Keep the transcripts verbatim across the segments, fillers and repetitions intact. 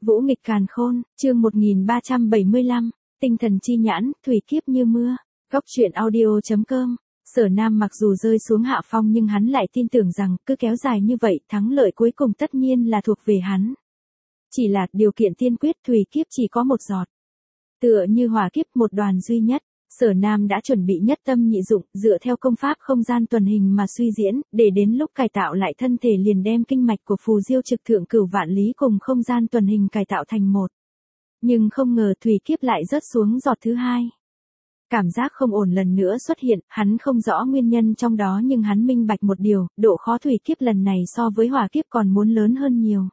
Vũ nghịch càn khôn, chương một nghìn ba trăm bảy mươi lăm, tinh thần chi nhãn, thủy kiếp như mưa. Góc truyện audio chấm com. Sở Nam mặc dù rơi xuống hạ phong nhưng hắn lại tin tưởng rằng cứ kéo dài như vậy, thắng lợi cuối cùng tất nhiên là thuộc về hắn. Chỉ là điều kiện tiên quyết thủy kiếp chỉ có một giọt. Tựa như hỏa kiếp một đoàn duy nhất. Sở Nam đã chuẩn bị nhất tâm nhị dụng, dựa theo công pháp không gian tuần hình mà suy diễn, để đến lúc cải tạo lại thân thể liền đem kinh mạch của phù diêu trực thượng cửu vạn lý cùng không gian tuần hình cải tạo thành một. Nhưng không ngờ thủy kiếp lại rớt xuống giọt thứ hai. Cảm giác không ổn lần nữa xuất hiện, hắn không rõ nguyên nhân trong đó nhưng hắn minh bạch một điều, độ khó thủy kiếp lần này so với hỏa kiếp còn muốn lớn hơn nhiều.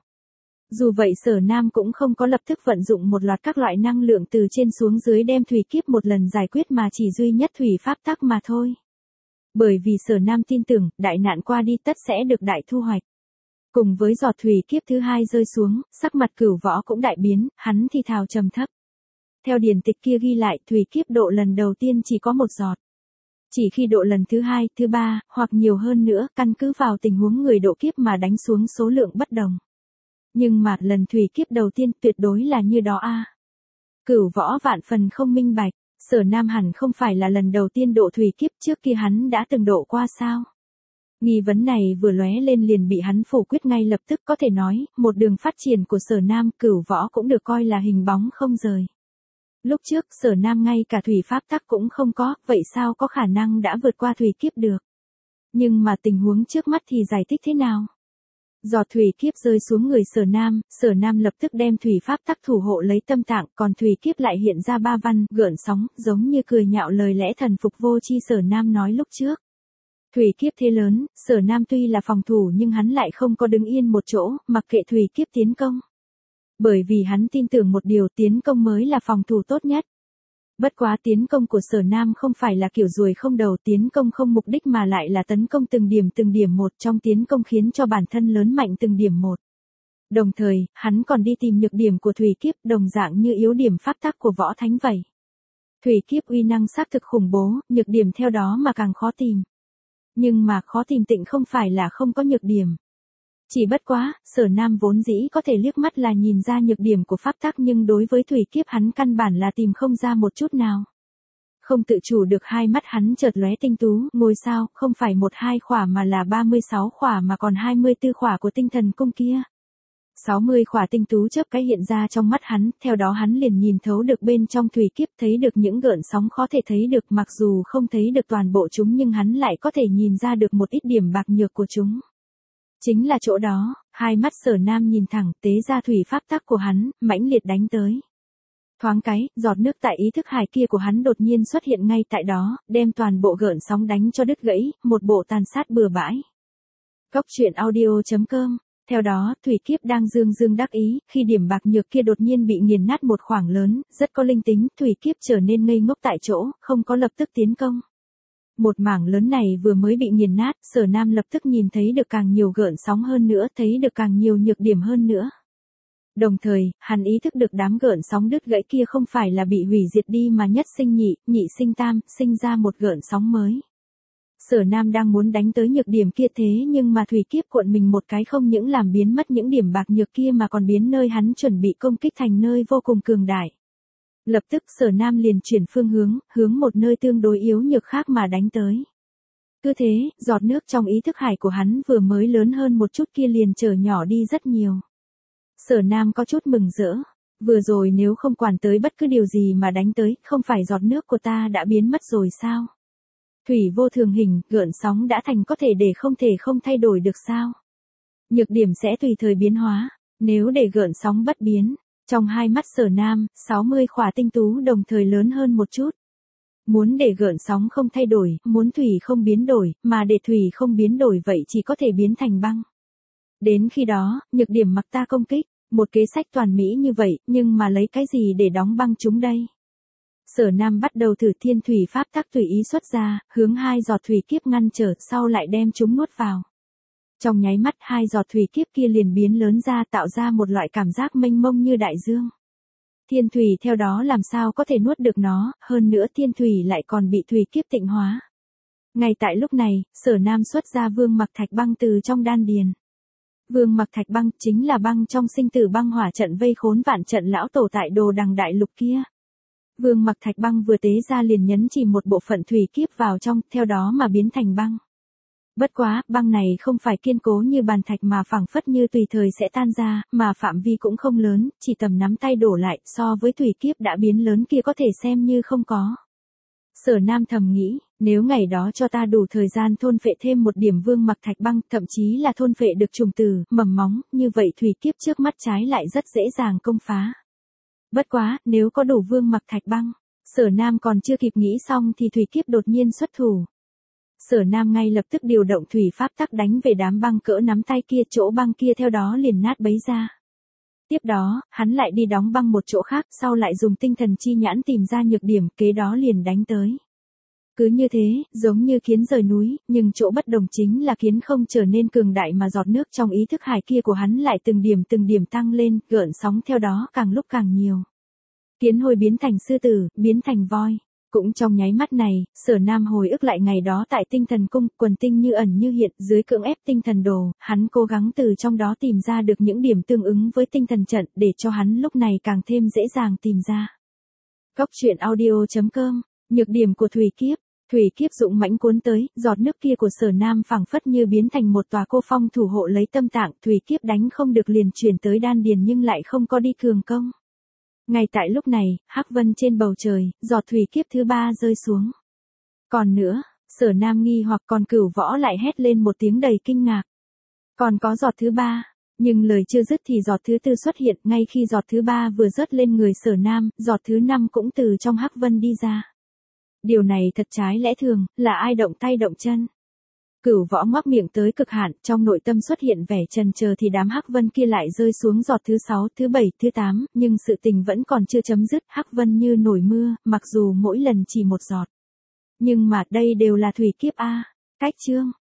Dù vậy Sở Nam cũng không có lập tức vận dụng một loạt các loại năng lượng từ trên xuống dưới đem thủy kiếp một lần giải quyết mà chỉ duy nhất thủy pháp tắc mà thôi. Bởi vì Sở Nam tin tưởng, đại nạn qua đi tất sẽ được đại thu hoạch. Cùng với giọt thủy kiếp thứ hai rơi xuống, sắc mặt Cửu Võ cũng đại biến, hắn thì thào trầm thấp. Theo điển tịch kia ghi lại, thủy kiếp độ lần đầu tiên chỉ có một giọt. Chỉ khi độ lần thứ hai, thứ ba, hoặc nhiều hơn nữa, căn cứ vào tình huống người độ kiếp mà đánh xuống số lượng bất đồng. Nhưng mà lần thủy kiếp đầu tiên tuyệt đối là như đó a. À. Cửu Võ vạn phần không minh bạch, Sở Nam hẳn không phải là lần đầu tiên độ thủy kiếp, trước kia hắn đã từng độ qua sao? Nghi vấn này vừa lóe lên liền bị hắn phủ quyết ngay lập tức, có thể nói, một đường phát triển của Sở Nam Cửu Võ cũng được coi là hình bóng không rời. Lúc trước Sở Nam ngay cả thủy pháp tắc cũng không có, vậy sao có khả năng đã vượt qua thủy kiếp được? Nhưng mà tình huống trước mắt thì giải thích thế nào? Giọt thủy kiếp rơi xuống người Sở Nam, Sở Nam lập tức đem thủy pháp tắc thủ hộ lấy tâm tạng, còn thủy kiếp lại hiện ra ba văn, gợn sóng, giống như cười nhạo lời lẽ thần phục vô chi Sở Nam nói lúc trước. Thủy kiếp thế lớn, Sở Nam tuy là phòng thủ nhưng hắn lại không có đứng yên một chỗ, mặc kệ thủy kiếp tiến công. Bởi vì hắn tin tưởng một điều, tiến công mới là phòng thủ tốt nhất. Bất quá tiến công của Sở Nam không phải là kiểu ruồi không đầu, tiến công không mục đích mà lại là tấn công từng điểm từng điểm một, trong tiến công khiến cho bản thân lớn mạnh từng điểm một. Đồng thời, hắn còn đi tìm nhược điểm của thủy kiếp, đồng dạng như yếu điểm pháp tắc của võ thánh vậy. Thủy kiếp uy năng xác thực khủng bố, nhược điểm theo đó mà càng khó tìm. Nhưng mà khó tìm tịnh không phải là không có nhược điểm. Chỉ bất quá, Sở Nam vốn dĩ có thể liếc mắt là nhìn ra nhược điểm của pháp tắc nhưng đối với thủy kiếp hắn căn bản là tìm không ra một chút nào. Không tự chủ được hai mắt hắn chợt lóe tinh tú, ngôi sao, không phải một hai khỏa mà là ba mươi sáu khỏa mà còn hai mươi tư khỏa của tinh thần cung kia. sáu mươi khỏa tinh tú chớp cái hiện ra trong mắt hắn, theo đó hắn liền nhìn thấu được bên trong thủy kiếp, thấy được những gợn sóng khó thể thấy được, mặc dù không thấy được toàn bộ chúng nhưng hắn lại có thể nhìn ra được một ít điểm bạc nhược của chúng. Chính là chỗ đó, hai mắt Sở Nam nhìn thẳng, tế ra thủy pháp tắc của hắn, mãnh liệt đánh tới. Thoáng cái, giọt nước tại ý thức hải kia của hắn đột nhiên xuất hiện ngay tại đó, đem toàn bộ gợn sóng đánh cho đứt gãy, một bộ tàn sát bừa bãi. Góc truyện audio chấm com. Theo đó, thủy kiếp đang dương dương đắc ý, khi điểm bạc nhược kia đột nhiên bị nghiền nát một khoảng lớn, rất có linh tính, thủy kiếp trở nên ngây ngốc tại chỗ, không có lập tức tiến công. Một mảng lớn này vừa mới bị nghiền nát, Sở Nam lập tức nhìn thấy được càng nhiều gợn sóng hơn nữa, thấy được càng nhiều nhược điểm hơn nữa. Đồng thời, hắn ý thức được đám gợn sóng đứt gãy kia không phải là bị hủy diệt đi mà nhất sinh nhị, nhị sinh tam, sinh ra một gợn sóng mới. Sở Nam đang muốn đánh tới nhược điểm kia thế nhưng mà thủy kiếp cuộn mình một cái không những làm biến mất những điểm bạc nhược kia mà còn biến nơi hắn chuẩn bị công kích thành nơi vô cùng cường đại. Lập tức Sở Nam liền chuyển phương hướng, hướng một nơi tương đối yếu nhược khác mà đánh tới. Cứ thế, giọt nước trong ý thức hải của hắn vừa mới lớn hơn một chút kia liền trở nhỏ đi rất nhiều. Sở Nam có chút mừng rỡ. Vừa rồi nếu không quản tới bất cứ điều gì mà đánh tới, không phải giọt nước của ta đã biến mất rồi sao? Thủy vô thường hình, gợn sóng đã thành có thể để không thể không thay đổi được sao? Nhược điểm sẽ tùy thời biến hóa, nếu để gợn sóng bất biến. Trong hai mắt Sở Nam, sáu mươi khỏa tinh tú đồng thời lớn hơn một chút. Muốn để gợn sóng không thay đổi, muốn thủy không biến đổi, mà để thủy không biến đổi vậy chỉ có thể biến thành băng. Đến khi đó, nhược điểm mặc ta công kích, một kế sách toàn mỹ như vậy, nhưng mà lấy cái gì để đóng băng chúng đây? Sở Nam bắt đầu thử thiên thủy pháp tắc tùy ý xuất ra, hướng hai giọt thủy kiếp ngăn trở, sau lại đem chúng nuốt vào. Trong nháy mắt hai giọt thủy kiếp kia liền biến lớn ra tạo ra một loại cảm giác mênh mông như đại dương. Thiên thủy theo đó làm sao có thể nuốt được nó, hơn nữa thiên thủy lại còn bị thủy kiếp tịnh hóa. Ngay tại lúc này, Sở Nam xuất ra vương mặc thạch băng từ trong đan điền. Vương Mặc Thạch Băng chính là băng trong sinh tử băng hỏa trận vây khốn vạn trận lão tổ tại Đồ Đằng Đại Lục kia. Vương Mặc Thạch Băng vừa tế ra liền nhấn chìm một bộ phận thủy kiếp vào trong, theo đó mà biến thành băng. Bất quá, băng này không phải kiên cố như bàn thạch mà phẳng phất như tùy thời sẽ tan ra, mà phạm vi cũng không lớn, chỉ tầm nắm tay đổ lại, so với thủy kiếp đã biến lớn kia có thể xem như không có. Sở Nam thầm nghĩ, nếu ngày đó cho ta đủ thời gian thôn phệ thêm một điểm Vương Mặc Thạch Băng, thậm chí là thôn phệ được trùng tử, mầm móng, như vậy thủy kiếp trước mắt trái lại rất dễ dàng công phá. Bất quá, nếu có đủ Vương Mặc Thạch Băng, Sở Nam còn chưa kịp nghĩ xong thì thủy kiếp đột nhiên xuất thủ. Sở Nam ngay lập tức điều động thủy pháp tắc đánh về đám băng cỡ nắm tay kia, chỗ băng kia theo đó liền nát bấy ra. Tiếp đó, hắn lại đi đóng băng một chỗ khác, sau lại dùng tinh thần chi nhãn tìm ra nhược điểm, kế đó liền đánh tới. Cứ như thế, giống như kiến rời núi, nhưng chỗ bất đồng chính là kiến không trở nên cường đại mà giọt nước trong ý thức hải kia của hắn lại từng điểm từng điểm tăng lên, gợn sóng theo đó càng lúc càng nhiều. Kiến hồi biến thành sư tử, biến thành voi. Cũng trong nháy mắt này, Sở Nam hồi ức lại ngày đó tại tinh thần cung, quần tinh như ẩn như hiện, dưới cưỡng ép tinh thần đồ, hắn cố gắng từ trong đó tìm ra được những điểm tương ứng với tinh thần trận, để cho hắn lúc này càng thêm dễ dàng tìm ra. Cốc truyện audio chấm com, nhược điểm của thủy kiếp. Thủy kiếp dũng mãnh cuốn tới, giọt nước kia của Sở Nam phảng phất như biến thành một tòa cô phong thủ hộ lấy tâm tạng, thủy kiếp đánh không được liền chuyển tới đan điền nhưng lại không có đi cường công. Ngay tại lúc này, hắc vân trên bầu trời, giọt thủy kiếp thứ ba rơi xuống. Còn nữa, Sở Nam nghi hoặc còn Cửu Võ lại hét lên một tiếng đầy kinh ngạc. Còn có giọt thứ ba, nhưng lời chưa dứt thì giọt thứ tư xuất hiện, ngay khi giọt thứ ba vừa rớt lên người Sở Nam, giọt thứ năm cũng từ trong hắc vân đi ra. Điều này thật trái lẽ thường, là ai động tay động chân. Cửu Võ ngoác miệng tới cực hạn, trong nội tâm xuất hiện vẻ chần chờ thì đám hắc vân kia lại rơi xuống giọt thứ sáu, thứ bảy, thứ tám, nhưng sự tình vẫn còn chưa chấm dứt, hắc vân như nổi mưa, mặc dù mỗi lần chỉ một giọt. Nhưng mà đây đều là thủy kiếp a. Cách chương